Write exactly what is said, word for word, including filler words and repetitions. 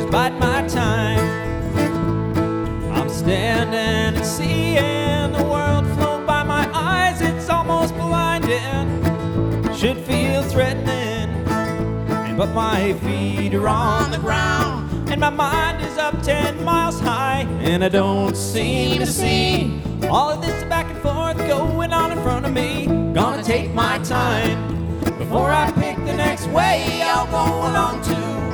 bide my time. I'm standing and seeing the world flow by my eyes. It's almost blinding, should feel threatening, but my feet are on the ground and my mind is up ten miles high, and I don't seem to see all of this back and forth going on in front of me. Gonna take my time before I pick the next way I'll go along to.